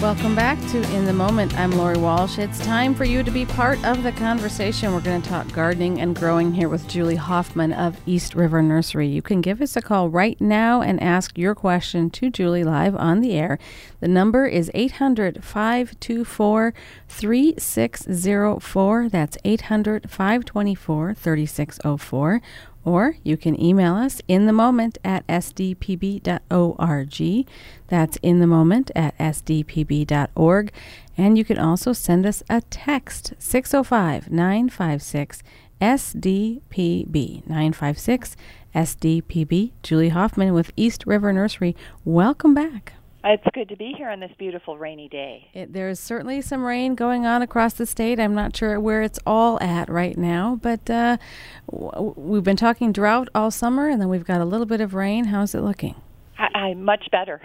Welcome back to In the Moment. I'm Lori Walsh. It's time for you to be part of the conversation. We're going to talk gardening and growing here with Julie Hoffman of East River Nursery. You can give us a call right now and ask your question to Julie live on the air. The number is 800-524-3604. That's 800-524-3604. Or you can email us inthemoment@sdpb.org. That's inthemoment@sdpb.org. And you can also send us a text, 605-956-SDPB, 956-SDPB. Julie Hoffman with East River Nursery. Welcome back. It's good to be here on this beautiful rainy day. There is certainly some rain going on across the state. I'm not sure where it's all at right now, but we've been talking drought all summer, and then we've got a little bit of rain. How's it looking? I'm much better.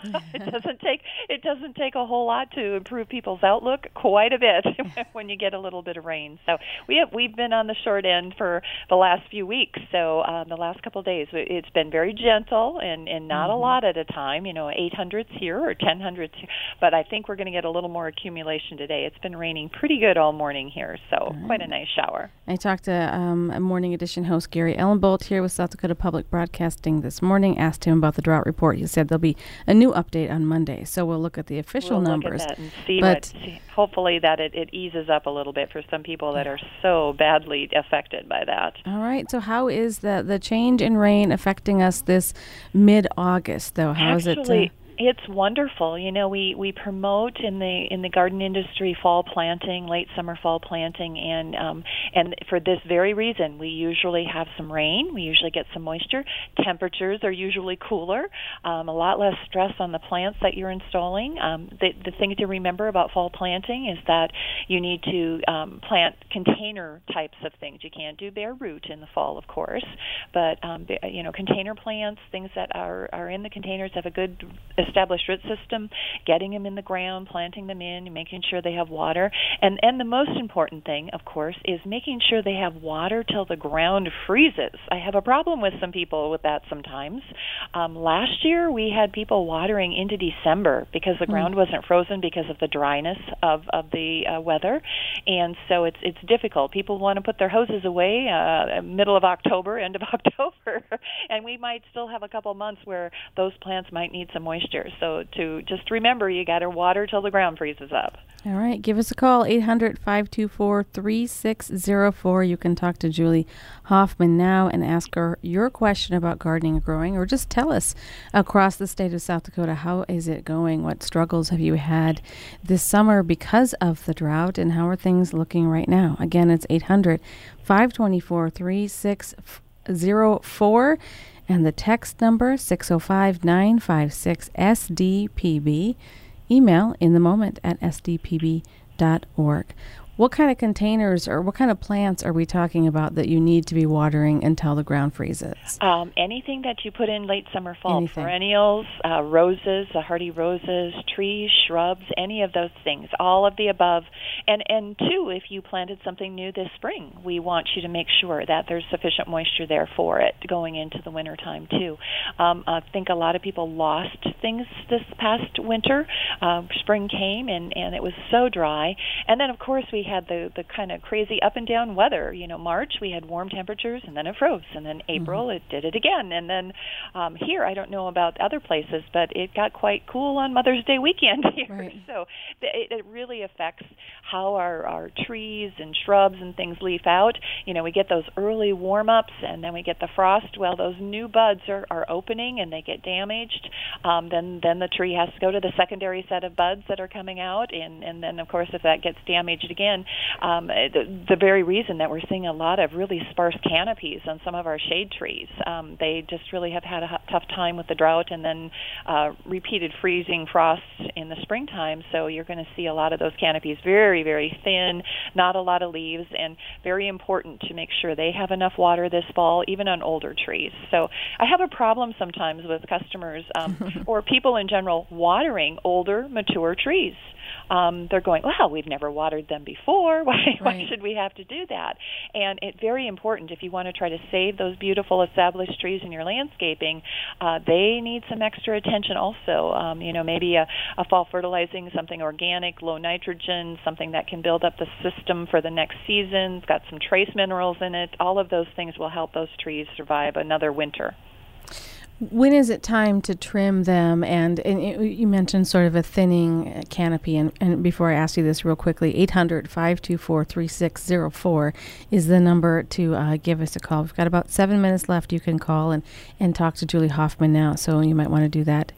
It doesn't take a whole lot to improve people's outlook quite a bit when you get a little bit of rain. So we've been on the short end for the last few weeks. So the last couple of days, it's been very gentle and not a lot at a time. 800s here or 1000s here. But I think we're going to get a little more accumulation today. It's been raining pretty good all morning here, so quite a nice shower. I talked to a Morning Edition host, Gary Ellenbolt, here with South Dakota Public Broadcasting this morning. Asked him about the drought report. He said there'll be a new update on Monday, so we'll look at the official numbers. Look at that and see hopefully that it eases up a little bit for some people that are so badly affected by that. All right, so how is the change in rain affecting us this mid-August, though? How is it? It's wonderful. We promote in the garden industry fall planting, late summer fall planting, and for this very reason, we usually have some rain. We usually get some moisture. Temperatures are usually cooler. A lot less stress on the plants that you're installing. The thing to remember about fall planting is that you need to plant container types of things. You can't do bare root in the fall, of course, but container plants, things that are in the containers, have a good established root system, getting them in the ground, planting them in, making sure they have water. And the most important thing, of course, is making sure they have water till the ground freezes. I have a problem with some people with that sometimes. Last year, we had people watering into December because the ground wasn't frozen because of the dryness of the weather. And so it's difficult. People want to put their hoses away middle of October, end of October, and we might still have a couple months where those plants might need some moisture. So to just remember, you got to water till the ground freezes up. All right. Give us a call, 800-524-3604. You can talk to Julie Hoffman now and ask her your question about gardening and growing, or just tell us across the state of South Dakota, how is it going? What struggles have you had this summer because of the drought, and how are things looking right now? Again, it's 800-524-3604. And the text number, 605-956-SDPB. Email inthemoment@sdpb.org. What kind of containers or what kind of plants are we talking about that you need to be watering until the ground freezes? Anything that you put in late summer, fall, perennials, roses, hardy roses, trees, shrubs, any of those things, all of the above. And two, if you planted something new this spring, we want you to make sure that there's sufficient moisture there for it going into the winter time too. I think a lot of people lost things this past winter. Spring came and it was so dry. And then, of course, we had the kind of crazy up and down weather. March we had warm temperatures, and then it froze, and then April it did it again, and then here, I don't know about other places, but it got quite cool on Mother's Day weekend here. Right. So it really affects how our trees and shrubs and things leaf out. We get those early warm-ups, and then we get the frost. Well, those new buds are opening, and they get damaged. Then the tree has to go to the secondary set of buds that are coming out, and then, of course, if that gets damaged again, the very reason that we're seeing a lot of really sparse canopies on some of our shade trees. They just really have had a tough time with the drought, and then repeated freezing frosts in the springtime. So you're going to see a lot of those canopies very, very thin, not a lot of leaves, and very important to make sure they have enough water this fall, even on older trees. So I have a problem sometimes with customers or people in general watering older, mature trees. they're going, well, we've never watered them before. Why Right. should we have to do that? And it's very important if you want to try to save those beautiful established trees in your landscaping. They need some extra attention also. Maybe a fall fertilizing, something organic, low nitrogen, something that can build up the system for the next season. It's got some trace minerals in it. All of those things will help those trees survive another winter. When is it time to trim them? And you mentioned sort of a thinning canopy. And before I ask you this real quickly, 800-524-3604 is the number to give us a call. We've got about 7 minutes left. You can call and talk to Julie Hoffman now. So you might want to do that,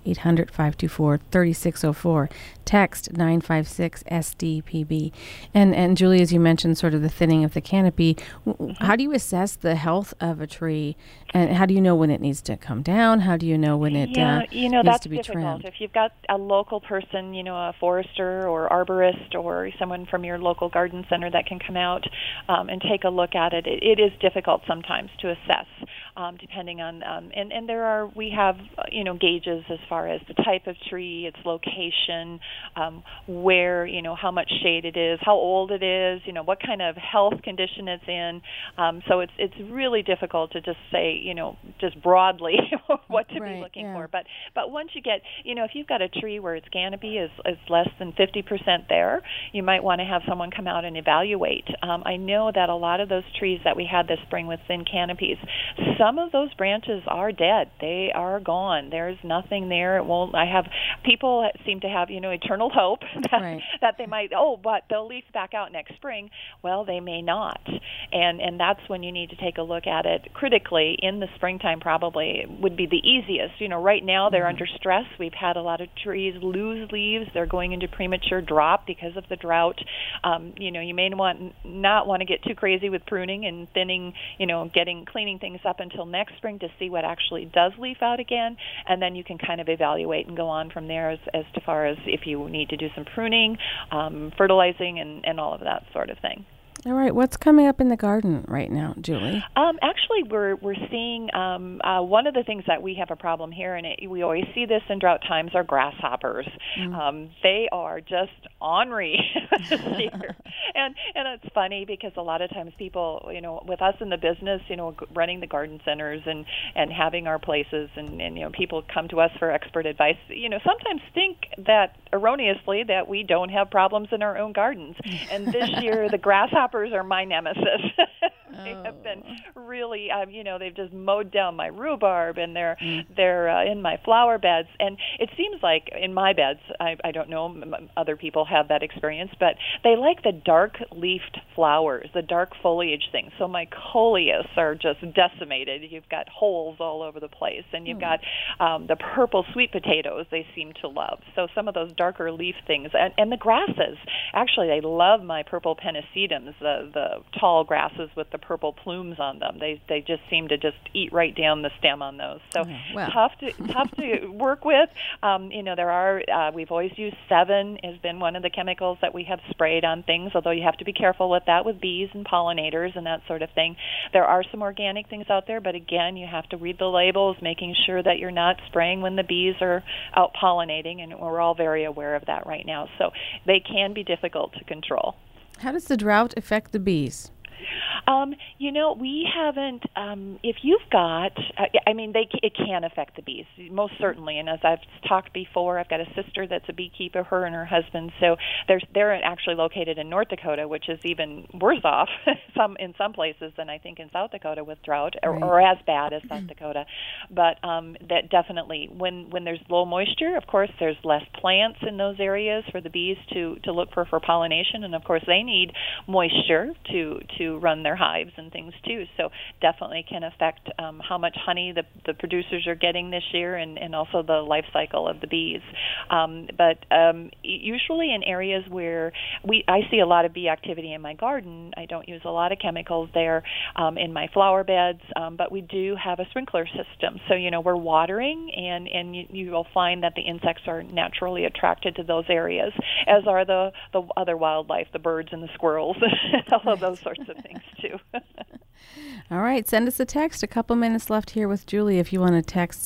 800-524-3604. Text 956-SDPB. And Julie, as you mentioned, sort of the thinning of the canopy, how do you assess the health of a tree? And how do you know when it needs to come down? How do you know when it needs that's to be difficult. trimmed? If you've got a local person, a forester or arborist or someone from your local garden center that can come out and take a look at it, it is difficult sometimes to assess, depending on and we have gauges as far as the type of tree, its location, where how much shade it is, how old it is, what kind of health condition it's in. So it's really difficult to just say just broadly what to be looking for. But once you get, if you've got a tree where its canopy is less than 50% there, you might want to have someone come out and evaluate. I know that a lot of those trees that we had this spring with thin canopies, some of those branches are dead. They are gone. There's nothing there. People seem to have, eternal hope that they might, but they'll leaf back out next spring. Well, they may not. And that's when you need to take a look at it critically in the springtime. Probably would be the easiest. Right now they're under stress. We've had a lot of trees lose leaves. They're going into premature drop because of the drought. You may not want to get too crazy with pruning and thinning, cleaning things up until next spring to see what actually does leaf out again, and then you can kind of evaluate and go on from there as far as if you need to do some pruning, fertilizing, and all of that sort of thing. All right. What's coming up in the garden right now, Julie? Actually, we're seeing one of the things that we have a problem here, and we always see this in drought times, are grasshoppers. They are just ornery this year. And it's funny because a lot of times people, with us in the business, running the garden centers and having our places, and people come to us for expert advice, sometimes think that erroneously that we don't have problems in our own gardens. And this year, the grasshoppers are my nemesis. They have been really, they've just mowed down my rhubarb, and they're in my flower beds. And it seems like in my beds, I don't know, other people have that experience, but they like the dark-leafed flowers, the dark foliage things. So my coleus are just decimated. You've got holes all over the place, and you've got the purple sweet potatoes they seem to love. So some of those darker leaf things, and the grasses. Actually, they love my purple pennisedums, the tall grasses with the purple plumes on them. They just seem to just eat right down the stem on those. So tough to work with. There are we've always used Sevin has been one of the chemicals that we have sprayed on things, although you have to be careful with that with bees and pollinators and that sort of thing. There are some organic things out there, but again, you have to read the labels, making sure that you're not spraying when the bees are out pollinating, and we're all very aware of that right now. So they can be difficult to control. How does the drought affect the bees? We haven't, if you've got, it can affect the bees, most certainly. And as I've talked before, I've got a sister that's a beekeeper, her and her husband. So they're actually located in North Dakota, which is even worse off in some places than I think in South Dakota with drought, or as bad as South Dakota. But that definitely, when there's low moisture, of course, there's less plants in those areas for the bees to look for pollination. And, of course, they need moisture to run their hives and things too, so definitely can affect how much honey the producers are getting this year, and also the life cycle of the bees. But usually in areas where I see a lot of bee activity in my garden, I don't use a lot of chemicals there in my flower beds, but we do have a sprinkler system. So we're watering, and you will find that the insects are naturally attracted to those areas, as are the other wildlife, the birds and the squirrels, all of those sorts of things too. All right, send us a text. A couple minutes left here with Julie. If you want to text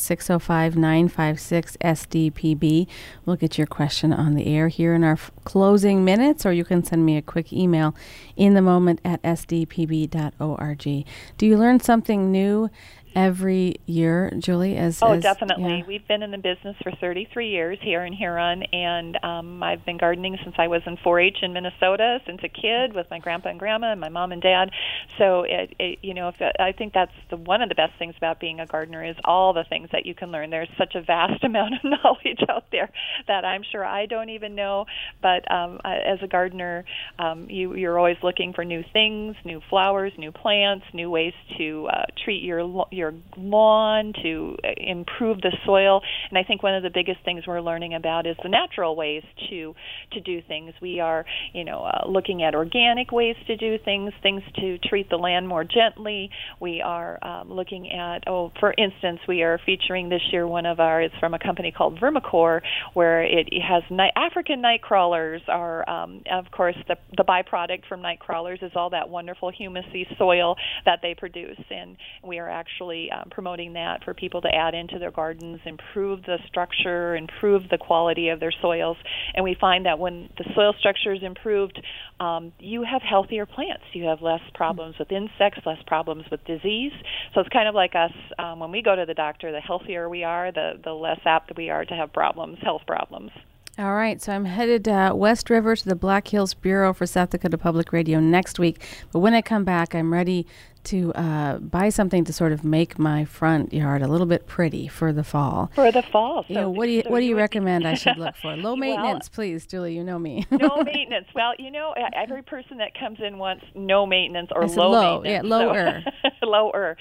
605-956-SDPB, we'll get your question on the air here in our closing minutes, or you can send me a quick email in the moment at sdpb.org. Do you learn something new every year, Julie? Definitely. Yeah. We've been in the business for 33 years here in Huron, and I've been gardening since I was in 4-H in Minnesota, since a kid with my grandpa and grandma and my mom and dad. So, I think that's one of the best things about being a gardener is all the things that you can learn. There's such a vast amount of knowledge out there that I'm sure I don't even know. But as a gardener, you're always looking for new things, new flowers, new plants, new ways to treat your lawn, to improve the soil. And I think one of the biggest things we're learning about is the natural ways to do things. We are, looking at organic ways to do things to treat the land more gently. We are looking at, for instance, we are featuring this year it's from a company called Vermicor, where it has African night crawlers are, of course, the byproduct from night crawlers is all that wonderful humusy soil that they produce. And we are actually promoting that for people to add into their gardens, improve the structure, improve the quality of their soils. And we find that when the soil structure is improved, you have healthier plants. You have less problems with insects, less problems with disease. So it's kind of like us, when we go to the doctor, the healthier we are, the less apt we are to have health problems. All right, so I'm headed West River to the Black Hills Bureau for South Dakota Public Radio next week. But when I come back, I'm ready to buy something to sort of make my front yard a little bit pretty for the fall. For the fall. So what do you recommend I should look for? Low maintenance, please, Julie. You know me. No maintenance. Well, every person that comes in wants no maintenance or low maintenance. Yeah, lower. So, lower.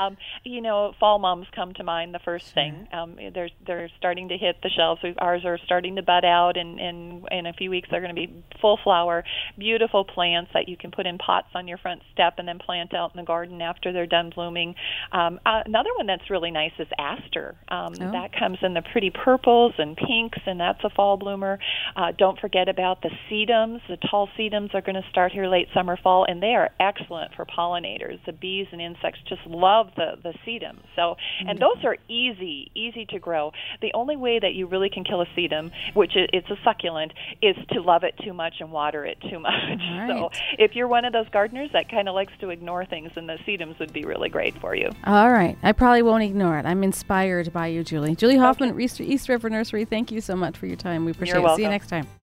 Fall mums come to mind. The first thing. They're starting to hit the shelves. Ours are starting to bud out, and in a few weeks they're going to be full flower, beautiful plants that you can put in pots on your front step and then plant out in the garden after they're done blooming. Another one that's really nice is aster. That comes in the pretty purples and pinks, and that's a fall bloomer. Don't forget about the sedums. The tall sedums are going to start here late summer, fall, and they are excellent for pollinators. The bees and insects just love the sedum. So, and those are easy to grow. The only way that you really can kill a sedum, which it's a succulent, is to love it too much and water it too much. Right. So if you're one of those gardeners that kind of likes to ignore things, then the sedums would be really great for you. All right. I probably won't ignore it. I'm inspired by you, Julie. Julie Hoffman, East River Nursery, thank you so much for your time. We appreciate it. See you next time.